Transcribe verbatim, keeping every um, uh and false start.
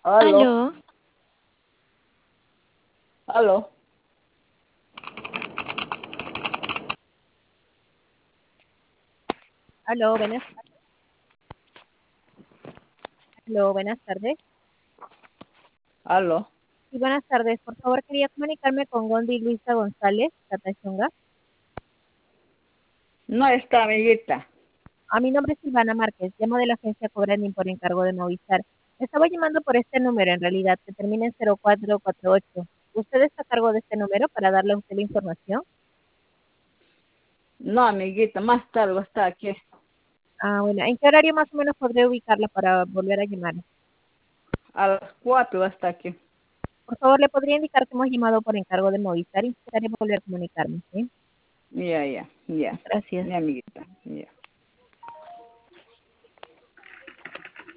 Aló, Aló, aló, Aló, buenas, aló, buenas tardes. aló. Sí, buenas tardes. Por favor, quería comunicarme con Gondi Luisa González, Catachunga. No está, amiguita. A mi nombre es Silvana Márquez, llamo de la agencia Cobranding por encargo de Movistar. Me estaba llamando por este número, en realidad, que termina en cero cuatro cuatro ocho. ¿Usted está a cargo de este número para darle a usted la información? No, amiguita, más tarde está aquí. Ah, bueno, ¿en qué horario más o menos podré ubicarla para volver a llamar? A las cuatro está aquí. Por favor, ¿le podría indicar que hemos llamado por encargo de Movistar y quería volver a comunicarme, ¿sí? Ya, ya, ya. Gracias. Mi amiguita, ya.